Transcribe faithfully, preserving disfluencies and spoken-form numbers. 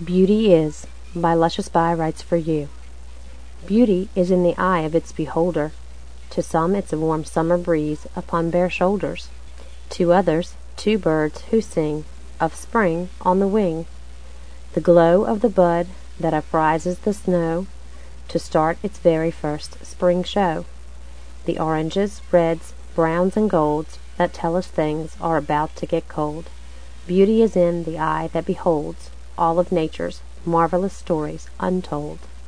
Beauty is, by Luscious By writes for you. Beauty is in the eye of its beholder. To some it's a warm summer breeze upon bare shoulders. To others, two birds who sing of spring on the wing. The glow of the bud that uprises the snow to start its very first spring show. The oranges, reds, browns, and golds that tell us things are about to get cold. Beauty is in the eye that beholds all of nature's marvelous stories untold.